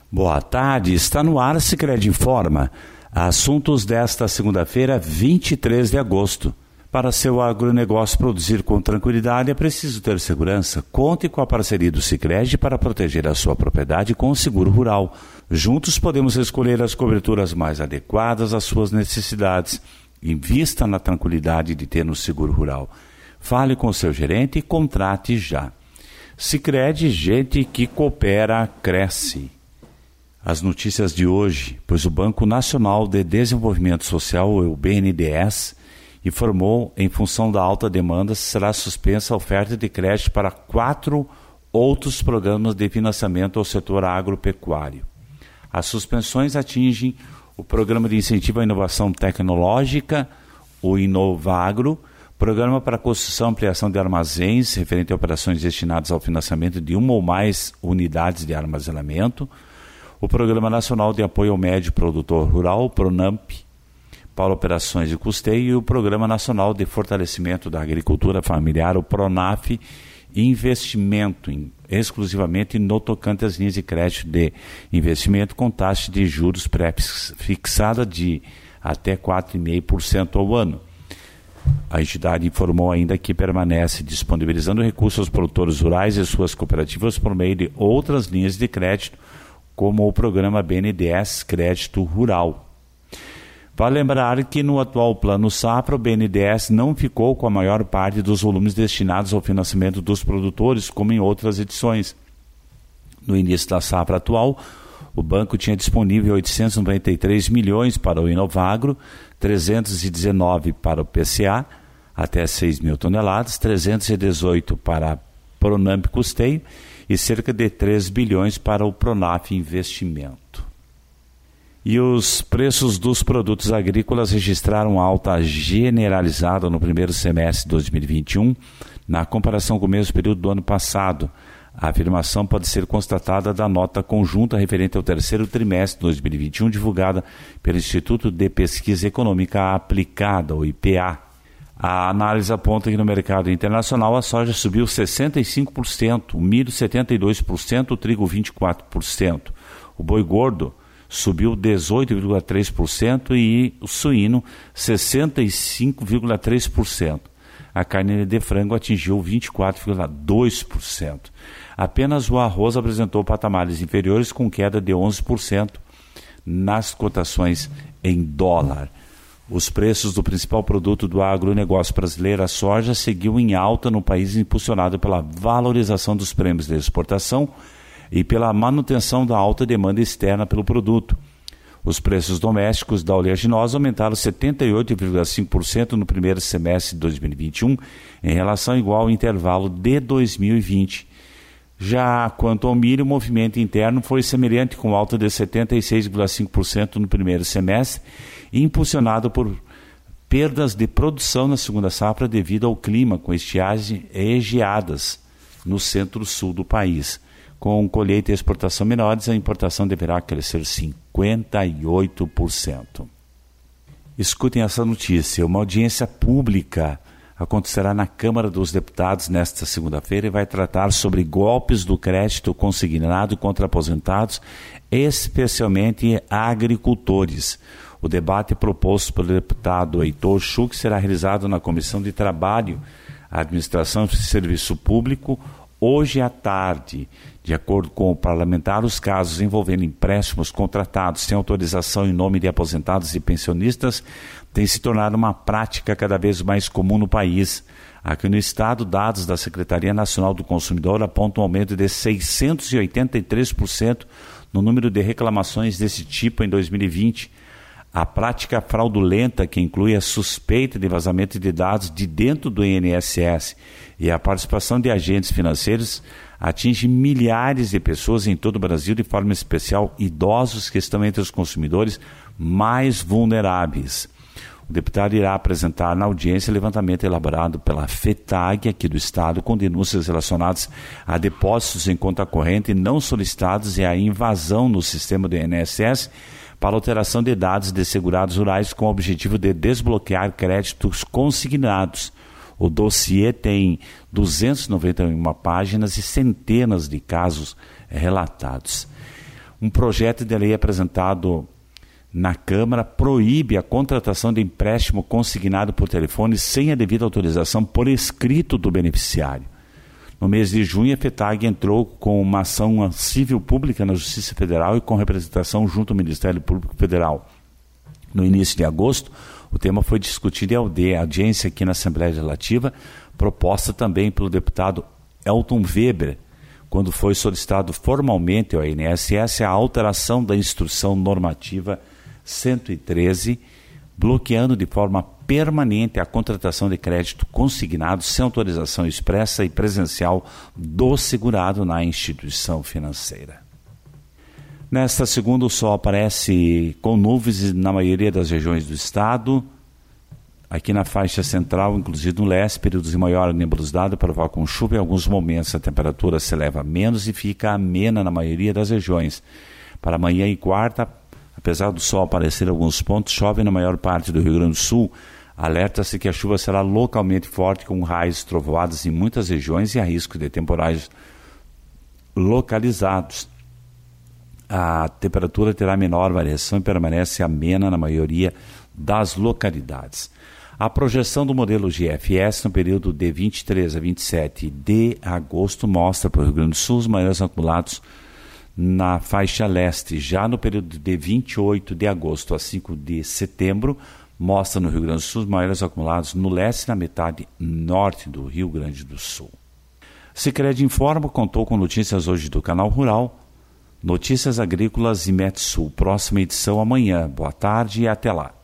Boa tarde, está no ar Sicredi Informa. Assuntos desta segunda-feira, 23 de agosto. Para seu agronegócio produzir com tranquilidade, é preciso ter segurança. Conte com a parceria do Sicredi para proteger a sua propriedade com o seguro rural. Juntos podemos escolher as coberturas mais adequadas às suas necessidades. Invista na tranquilidade de ter um seguro rural. Fale com o seu gerente e contrate já. Sicredi, gente que coopera, cresce. As notícias de hoje, pois o Banco Nacional de Desenvolvimento Social, o BNDES, informou, em função da alta demanda, será suspensa a oferta de crédito para 4 outros programas de financiamento ao setor agropecuário. As suspensões atingem o Programa de Incentivo à Inovação Tecnológica, o Inovagro, Programa para Construção e Ampliação de Armazéns, referente a operações destinadas ao financiamento de uma ou mais unidades de armazenamento, o Programa Nacional de Apoio ao Médio Produtor Rural, o PRONAMP, para operações de custeio, e o Programa Nacional de Fortalecimento da Agricultura Familiar, o PRONAF, investimento exclusivamente no tocante às linhas de crédito de investimento com taxa de juros pré-fixada de até 4,5% ao ano. A entidade informou ainda que permanece disponibilizando recursos aos produtores rurais e suas cooperativas por meio de outras linhas de crédito, como o programa BNDES Crédito Rural. Vale lembrar que no atual Plano Safra, o BNDES não ficou com a maior parte dos volumes destinados ao financiamento dos produtores, como em outras edições. No início da safra atual, o banco tinha disponível 893 milhões para o Inovagro, 319 para o PCA, até 6 mil toneladas, 318 para a Pronamp Custeio, e cerca de 3 bilhões para o Pronaf Investimento. E os preços dos produtos agrícolas registraram alta generalizada no primeiro semestre de 2021, na comparação com o mesmo período do ano passado. A afirmação pode ser constatada da nota conjunta referente ao terceiro trimestre de 2021, divulgada pelo Instituto de Pesquisa Econômica Aplicada, o IPA. A análise aponta que no mercado internacional a soja subiu 65%, o milho 72%, o trigo 24%. O boi gordo subiu 18,3% e o suíno 65,3%. A carne de frango atingiu 24,2%. Apenas o arroz apresentou patamares inferiores com queda de 11% nas cotações em dólar. Os preços do principal produto do agronegócio brasileiro, a soja, seguiu em alta no país, impulsionado pela valorização dos prêmios de exportação e pela manutenção da alta demanda externa pelo produto. Os preços domésticos da oleaginosa aumentaram 78,5% no primeiro semestre de 2021, em relação ao igual intervalo de 2020. Já quanto ao milho, o movimento interno foi semelhante, com alta de 76,5% no primeiro semestre, impulsionado por perdas de produção na segunda safra devido ao clima, com estiagem e geadas no centro-sul do país. Com colheita e exportação menores, a importação deverá crescer 58%. Escutem essa notícia. Uma audiência pública acontecerá na Câmara dos Deputados nesta segunda-feira e vai tratar sobre golpes do crédito consignado contra aposentados, especialmente agricultores. O debate proposto pelo deputado Heitor Schuch será realizado na Comissão de Trabalho, Administração e Serviço Público, hoje à tarde. De acordo com o parlamentar, os casos envolvendo empréstimos contratados sem autorização em nome de aposentados e pensionistas têm se tornado uma prática cada vez mais comum no país. Aqui no estado, dados da Secretaria Nacional do Consumidor apontam um aumento de 683% no número de reclamações desse tipo em 2020. A prática fraudulenta, que inclui a suspeita de vazamento de dados de dentro do INSS e a participação de agentes financeiros, atinge milhares de pessoas em todo o Brasil, de forma especial idosos, que estão entre os consumidores mais vulneráveis. O deputado irá apresentar na audiência levantamento elaborado pela FETAG aqui do Estado, com denúncias relacionadas a depósitos em conta corrente não solicitados e a invasão no sistema do INSS para alteração de dados de segurados rurais, com o objetivo de desbloquear créditos consignados. O dossiê tem 291 páginas e centenas de casos relatados. Um projeto de lei apresentado na Câmara proíbe a contratação de empréstimo consignado por telefone sem a devida autorização por escrito do beneficiário. No mês de junho, a FETAG entrou com uma ação civil pública na Justiça Federal e com representação junto ao Ministério Público Federal. No início de agosto, o tema foi discutido em audiência aqui na Assembleia Legislativa, proposta também pelo deputado Elton Weber, quando foi solicitado formalmente ao INSS a alteração da Instrução Normativa 113, bloqueando de forma permanente a contratação de crédito consignado sem autorização expressa e presencial do segurado na instituição financeira. Nesta segunda, o sol aparece com nuvens na maioria das regiões do estado. Aqui na faixa central, inclusive no leste, períodos de maior nebulosidade provoca com chuva. Em alguns momentos a temperatura se eleva menos e fica amena na maioria das regiões. Para amanhã e quarta, apesar do sol aparecer em alguns pontos, chove na maior parte do Rio Grande do Sul. Alerta-se que a chuva será localmente forte, com raios trovoadas em muitas regiões e há risco de temporais localizados. A temperatura terá menor variação e permanece amena na maioria das localidades. A projeção do modelo GFS no período de 23 a 27 de agosto mostra para o Rio Grande do Sul os maiores acumulados na faixa leste. Já no período de 28 de agosto a 5 de setembro, mostra no Rio Grande do Sul os maiores acumulados no leste e na metade norte do Rio Grande do Sul. Sicredi Informa contou com notícias hoje do Canal Rural, Notícias Agrícolas e Metsul. Próxima edição amanhã. Boa tarde e até lá.